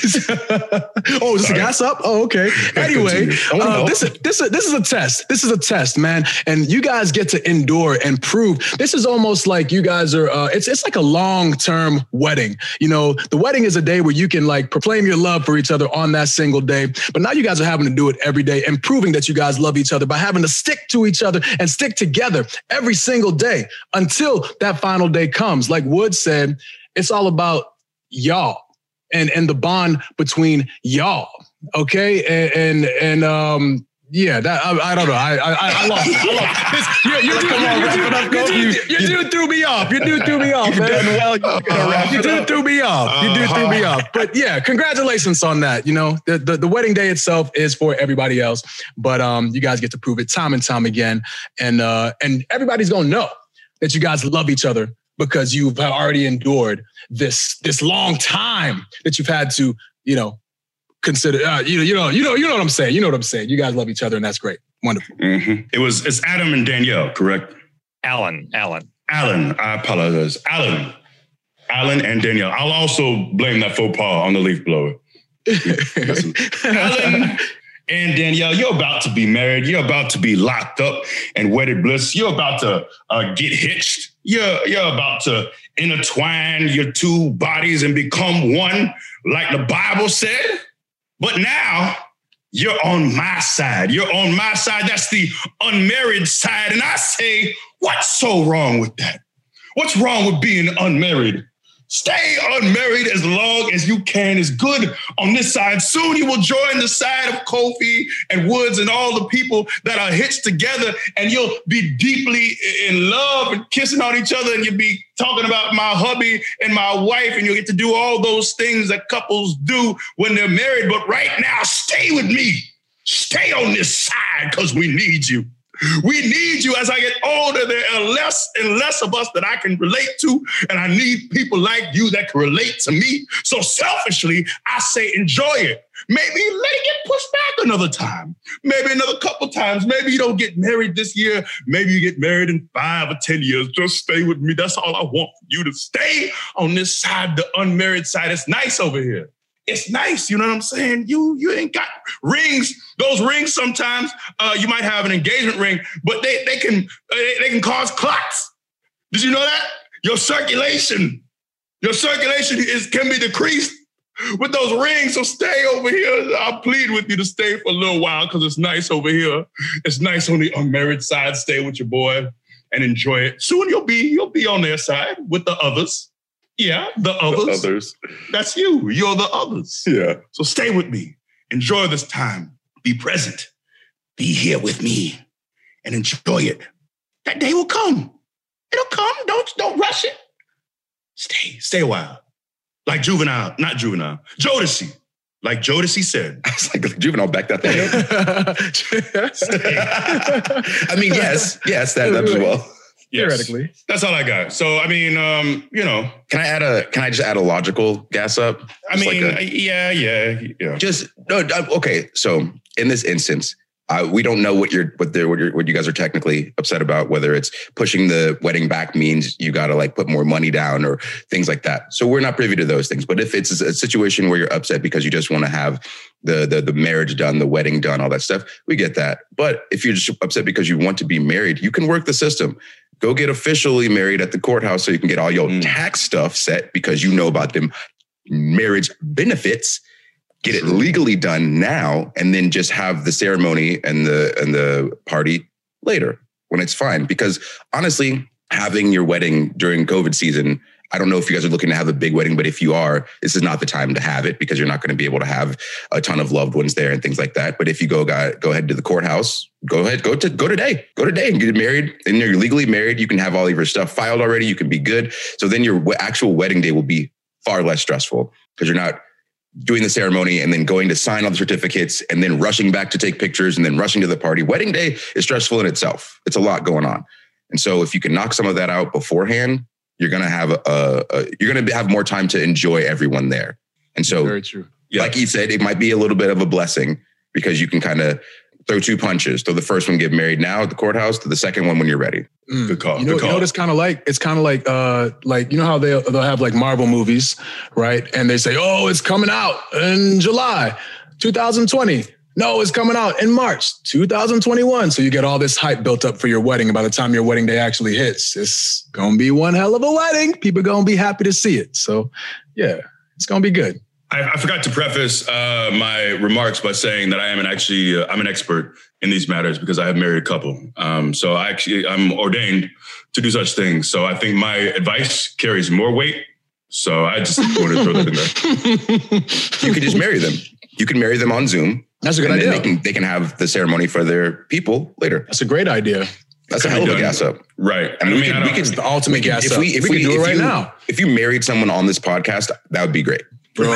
Oh, is the Sorry. gas up? Oh, okay. Anyway, continue. I wanna uh, know. this is this is this is a test. This is a test, man. And you guys get to endure and prove. This is almost like you guys are. Uh, it's it's like a long term wedding. You know, the wedding is a day where you can like proclaim your love for each other on that single day. But now you guys are having to do it every day and proving that you guys love each other by having to stick to each other and stick together every single day until that final day comes. Like Wood said, it's all about y'all and and the bond between y'all. Okay, and and, and um. Yeah, that I, I don't know. I I, I lost. I lost. This, you, you, Come on, wrap it up, you, Kobe. you, you, you dude threw me off. You dude threw me off, You've man. done well. You gotta wrap You it dude up. threw me off. You dude threw me off. But yeah, congratulations on that. You know, the, the the wedding day itself is for everybody else, but um, you guys get to prove it time and time again, and uh, and everybody's gonna know that you guys love each other because you've already endured this this long time that you've had to, you know, consider. Uh, you know, you know, you know, you know what I'm saying. You know what I'm saying. You guys love each other, and that's great. Wonderful. Mm-hmm. It was, it's Adam and Danielle, correct? Alan, Alan. Alan, I apologize. Alan. Alan and Danielle. I'll also blame that faux pas on the leaf blower. Listen, Alan and Danielle, you're about to be married. You're about to be locked up and wedded bliss. You're about to uh, get hitched. You're, you're about to intertwine your two bodies and become one, like the Bible said. But now you're on my side. You're on my side. That's the unmarried side. And I say, what's so wrong with that? What's wrong with being unmarried? Stay unmarried as long as you can is good on this side. Soon you will join the side of Kofi and Woods and all the people that are hitched together, and you'll be deeply in love and kissing on each other, and you'll be talking about my hubby and my wife, and you'll get to do all those things that couples do when they're married. But right now, stay with me. Stay on this side because we need you. We need you. As I get older, there are less and less of us that I can relate to, and I need people like you that can relate to me. So selfishly, I say enjoy it. Maybe let it get pushed back another time. Maybe another couple times. Maybe you don't get married this year. Maybe you get married in five or ten years. Just stay with me. That's all I want you to stay on this side, the unmarried side. It's nice over here. It's nice, you know what I'm saying? You you ain't got rings. Those rings sometimes uh, you might have an engagement ring, but they they can uh, they can cause clots. Did you know that? Your circulation, your circulation is can be decreased with those rings. So stay over here. I'll plead with you to stay for a little while because it's nice over here. It's nice on the unmarried side. Stay with your boy and enjoy it. Soon you'll be you'll be on their side with the others. Yeah, the others. The others. That's you. You're the others. Yeah. So stay with me. Enjoy this time. Be present. Be here with me and enjoy it. That day will come. It'll come. Don't, don't rush it. Stay. Stay a while. Like Juvenile, not Juvenile. Jodeci. Like Jodeci said. I was like, Juvenile, back that thing up. I mean, yes, yes, that, that as well. Yes. Theoretically. That's all I got. So, I mean, um, you know. Can I add a, can I just add a logical gas up? I Just mean, like a, yeah, yeah, yeah. just, no, okay. So in this instance, uh, we don't know what you're, what they're, what, you're, what you guys are technically upset about, whether it's pushing the wedding back means you got to like put more money down or things like that. So we're not privy to those things. But if it's a situation where you're upset because you just want to have the, the, the marriage done, the wedding done, all that stuff, we get that. But if you're just upset because you want to be married, you can work the system. Go get officially married at the courthouse so you can get all your mm. tax stuff set because you know about them marriage benefits. Get it legally done now, and then just have the ceremony and the and the party later when it's fine. Because honestly, having your wedding during COVID season, I don't know if you guys are looking to have a big wedding, but if you are, this is not the time to have it because you're not going to be able to have a ton of loved ones there and things like that. But if you go go, go ahead to the courthouse, go ahead, go to go today, go today and get married. And you're legally married. You can have all of your stuff filed already. You can be good. So then your actual wedding day will be far less stressful because you're not doing the ceremony and then going to sign all the certificates and then rushing back to take pictures and then rushing to the party. Wedding day is stressful in itself. It's a lot going on. And so if you can knock some of that out beforehand, you're going to have a, a you're going to have more time to enjoy everyone there. And so, very true. Yeah. Like you said, it might be a little bit of a blessing because you can kind of throw two punches. So the first one, get married now at the courthouse, to the second one when you're ready. Mm. Good call. You know, Good call. You know what it's kind of like? It's kind of like, uh, like, you know how they'll, they'll have like Marvel movies, right? And they say, oh, it's coming out in July, two thousand twenty. No, it's coming out in March, two thousand twenty-one. So you get all this hype built up for your wedding. And by the time your wedding day actually hits, it's going to be one hell of a wedding. People are going to be happy to see it. So yeah, it's going to be good. I, I forgot to preface uh, my remarks by saying that I am an actually, uh, I'm an expert in these matters because I have married a couple. Um, so I actually, I'm ordained to do such things. So I think my advice carries more weight. So I just wanted to throw that in there. You can just marry them. You can marry them on Zoom. That's a good and idea. Then they can, they can have the ceremony for their people later. That's a great idea. That's a hell of a gas up. Right. And I we mean, could, I we could, the ultimate gas if up. We, if we, we can do if it right you, now. If you married someone on this podcast, that would be great. Bro.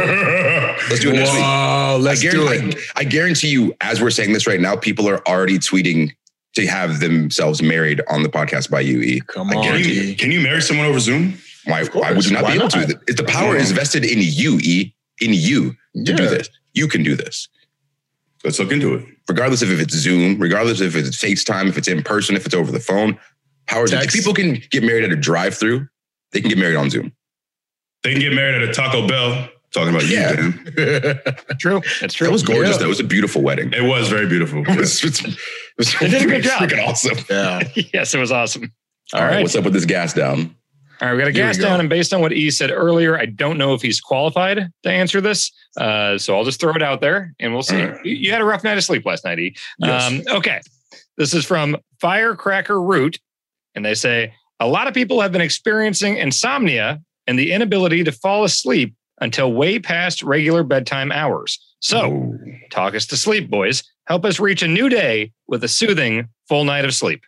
Let's do it next week. Wow, let's I do guarantee, it. I, I guarantee you, as we're saying this right now, people are already tweeting to have themselves married on the podcast by U E. Come I on. Can guarantee you, can you marry someone over Zoom? Why, why would you not Why be able not? to? The, the power is vested in you, E, in you to Yeah. do this. You can do this. Let's look into it. Regardless of if it's Zoom, regardless if it's FaceTime, if it's in person, if it's over the phone, power. Text. People can get married at a drive-through. They can get married on Zoom. They can get married at a Taco Bell. Talking about you, Yeah. Dan. True. It's true. That was gorgeous. Yeah. That was a beautiful wedding. It was very beautiful. It was, it was They did a good job. freaking awesome. Yeah. Yes, it was awesome. All right, what's up with this gas down? All right, we got a Here we gas go. down, and based on what E said earlier, I don't know if he's qualified to answer this. Uh, so I'll just throw it out there, and we'll see. All right. You you had a rough night of sleep last night, E. Yes. Um, okay, this is from Firecracker Root, and they say a lot of people have been experiencing insomnia and the inability to fall asleep until way past regular bedtime hours. So, Oh. talk us to sleep, boys. Help us reach a new day with a soothing full night of sleep.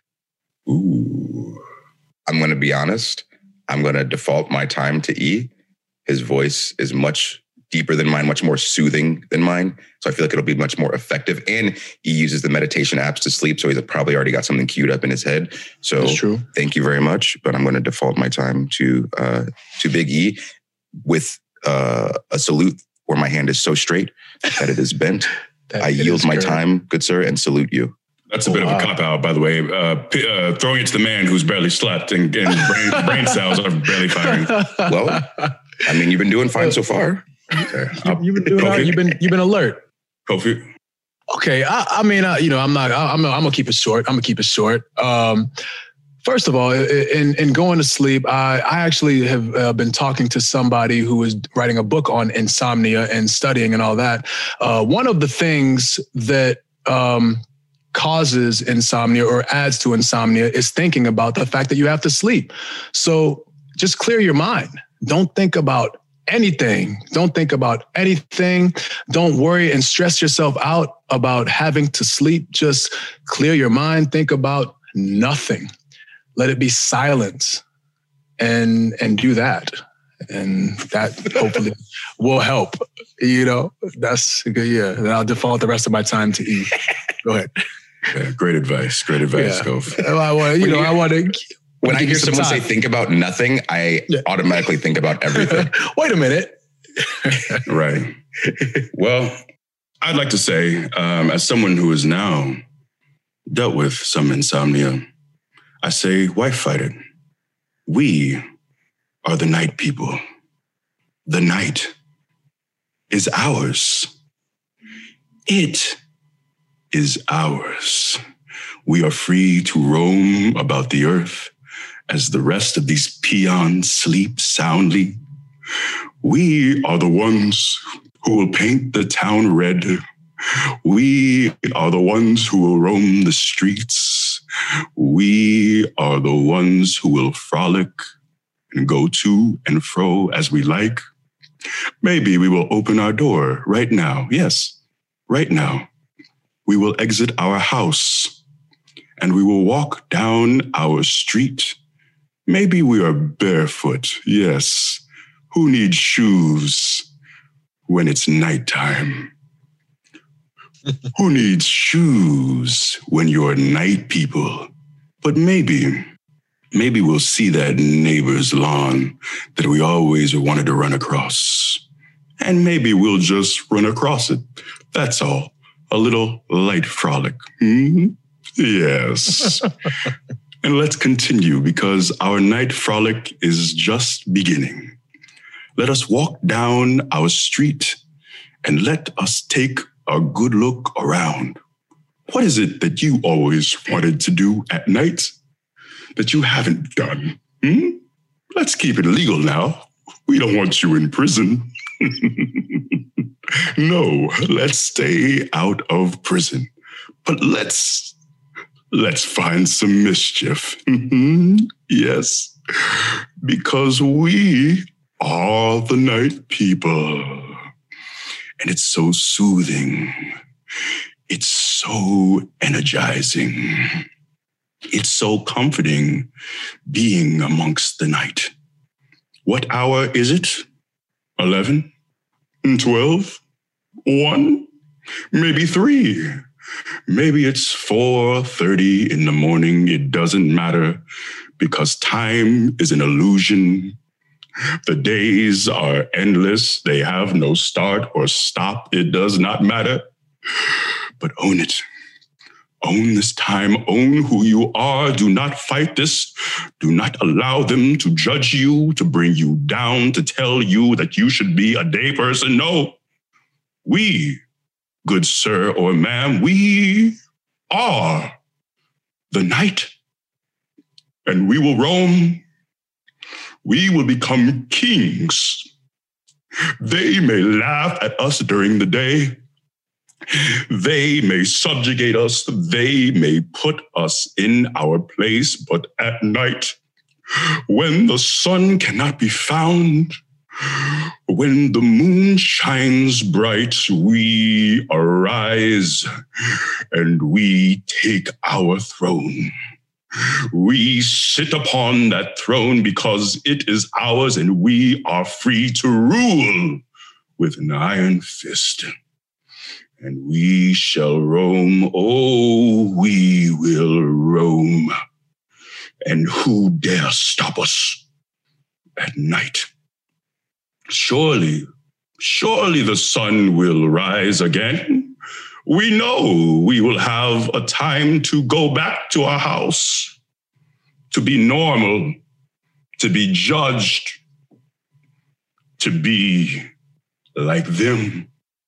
Ooh. I'm going to be honest. I'm going to default my time to E. His voice is much deeper than mine, much more soothing than mine. So I feel like it'll be much more effective. And he uses the meditation apps to sleep. So he's probably already got something queued up in his head. So That's true. Thank you very much. But I'm going to default my time to uh, to Big E with uh, a salute where my hand is so straight that it is bent. That I it yield is my correct. time, good sir, and salute you. That's a bit Wow. of a cop out, by the way. Uh, p- uh, throwing it to the man who's barely slept and, and brain, brain cells are barely firing. Well, I mean, you've been doing fine so far. You- you've been doing all right. You've been you've been alert. Kofi. Okay, I, I mean, uh, you know, I'm not. I, I'm. I'm gonna keep it short. I'm gonna keep it short. Um, first of all, in in going to sleep, I I actually have uh, been talking to somebody who is writing a book on insomnia and studying and all that. Uh, one of the things that um, causes insomnia or adds to insomnia is thinking about the fact that you have to sleep. So just clear your mind. Don't think about anything. Don't think about anything. Don't worry and stress yourself out about having to sleep. Just clear your mind. Think about nothing. Let it be silent and and do that. And that hopefully will help. You know, that's good. Yeah. Then I'll default the rest of my time to E. Go ahead. Yeah, great advice. Great advice, Yeah. Goff. I want, you know, I want to. When I hear someone say think about nothing, I Yeah. automatically think about everything. Wait a minute. Right. Well, I'd like to say, um, as someone who has now dealt with some insomnia, I say, why fight it? We are the night people. The night is ours. It is ours. We are free to roam about the earth as the rest of these peons sleep soundly. We are the ones who will paint the town red. We are the ones who will roam the streets. We are the ones who will frolic and go to and fro as we like. Maybe we will open our door right now. Yes, right now. We will exit our house and we will walk down our street. Maybe we are barefoot. Yes. Who needs shoes when it's nighttime? Who needs shoes when you're night people? But maybe, maybe we'll see that neighbor's lawn that we always wanted to run across. And maybe we'll just run across it. That's all. A little light frolic. Hmm? Yes. And let's continue because our night frolic is just beginning. Let us walk down our street and let us take a good look around. What is it that you always wanted to do at night that you haven't done? Hmm? Let's keep it legal now. We don't want you in prison. No, let's stay out of prison. But let's, let's find some mischief. Yes, because we are the night people. And it's so soothing. It's so energizing. It's so comforting being amongst the night. What hour is it? eleven? twelve? one? Maybe three? Maybe it's four thirty in the morning. It doesn't matter because time is an illusion. The days are endless. They have no start or stop. It does not matter. But own it. Own this time. Own who you are. Do not fight this. Do not allow them to judge you, to bring you down, to tell you that you should be a day person. No. We, good sir or ma'am, we are the night. And we will roam. We will become kings. They may laugh at us during the day. They may subjugate us. They may put us in our place. But at night, when the sun cannot be found, when the moon shines bright, we arise and we take our throne. We sit upon that throne because it is ours and we are free to rule with an iron fist. And we shall roam, oh, we will roam. And who dare stop us at night? Surely, surely the sun will rise again. We know we will have a time to go back to our house, to be normal, to be judged, to be like them.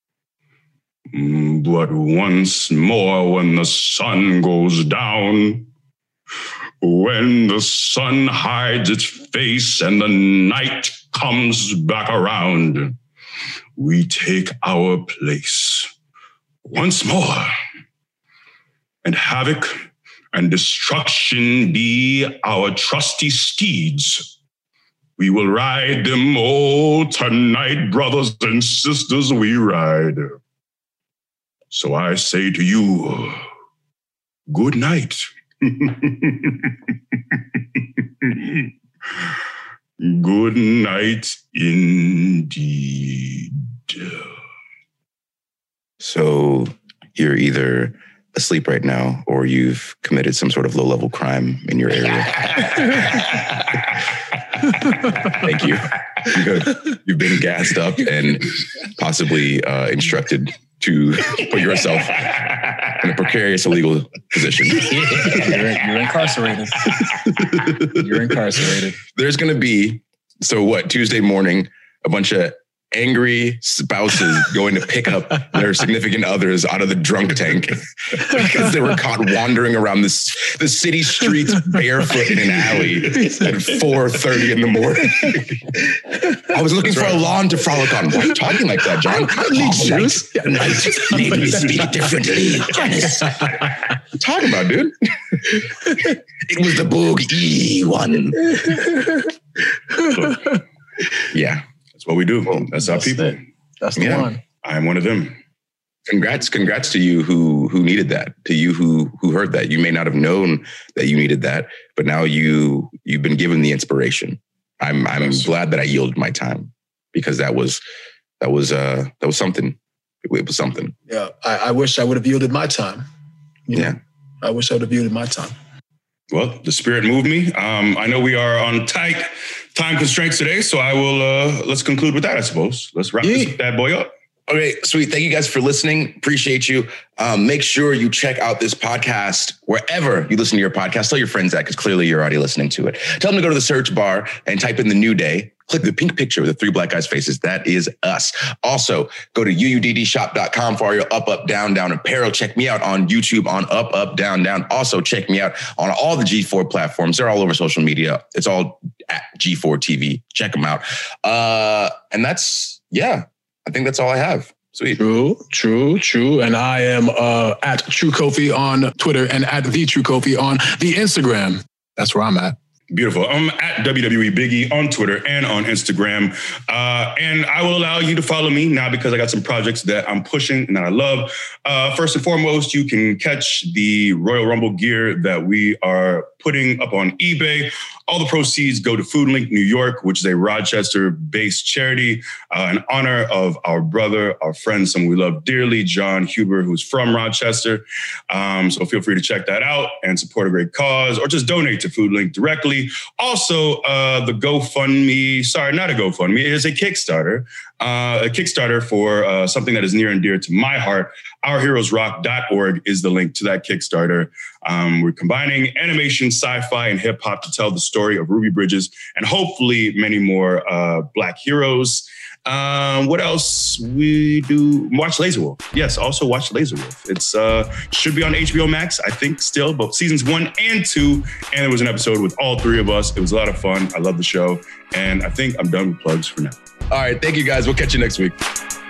But once more, when the sun goes down, when the sun hides its face and the night comes back around, we take our place once more, and havoc and destruction be our trusty steeds. We will ride them all tonight, brothers and sisters, we ride. So I say to you, good night. Good night indeed. So you're either asleep right now or you've committed some sort of low-level crime in your area. Thank you. You've been gassed up and possibly uh, instructed to put yourself in a precarious illegal position. You're, you're incarcerated. You're incarcerated. There's going to be, so what, Tuesday morning, a bunch of angry spouses going to pick up their significant others out of the drunk tank because they were caught wandering around this the city streets barefoot in an alley at four thirty in the morning. I was looking That's for right. a lawn to frolic on. Why are you talking like that, John? I need shoes. Night, night made me speak differently, Janice. What are you talking about, dude? It was the Boog E one. Yeah. That's what we do. That's, That's our people. It. That's the yeah. one. I am one of them. Congrats, congrats to you who who needed that. To you who who heard that. You may not have known that you needed that, but now you you've been given the inspiration. I'm I'm yes. glad that I yielded my time because that was that was uh that was something. It, it was something. Yeah, I, I wish I would have yielded my time. You yeah, know, I wish I would have yielded my time. Well, the spirit moved me. Um, I know we are on tight time constraints today, so I will, uh, let's conclude with that, I suppose. Let's wrap yeah. this bad boy up. Okay, sweet. Thank you guys for listening. Appreciate you. Um, make sure you check out this podcast wherever you listen to your podcast. Tell your friends that because clearly you're already listening to it. Tell them to go to the search bar and type in The New Day. Click the pink picture with the three black guys' faces. That is us. Also, go to u u d d shop dot com for all your up, up, down, down apparel. Check me out on YouTube on Up, Up, Down, Down. Also, check me out on all the G four platforms. They're all over social media. It's all at G four T V. Check them out. Uh, and that's, yeah, I think that's all I have. Sweet. True, true, true. And I am uh, at True Kofi on Twitter and at The True Kofi on the Instagram. That's where I'm at. Beautiful. I'm at W W E Biggie on Twitter and on Instagram. Uh, and I will allow you to follow me now because I got some projects that I'm pushing and that I love. Uh, first and foremost, you can catch the Royal Rumble gear that we are putting up on eBay. All the proceeds go to Food Link New York, which is a Rochester-based charity uh, in honor of our brother, our friend, someone we love dearly, John Huber, who's from Rochester. Um, so feel free to check that out and support a great cause or just donate to Food Link directly. Also, uh, the GoFundMe, sorry, not a GoFundMe, it is a Kickstarter. Uh, a Kickstarter for uh, something that is near and dear to my heart. our heroes rock dot org is the link to that Kickstarter. Um, we're combining animation, sci-fi, and hip hop to tell the story of Ruby Bridges and hopefully many more uh, Black heroes. Um, what else we do? Watch Laser Wolf. Yes, also watch Laser Wolf. It's uh, should be on H B O Max, I think, still, but seasons one and two. And there was an episode with all three of us. It was a lot of fun. I love the show. And I think I'm done with plugs for now. All right. Thank you, guys. We'll catch you next week.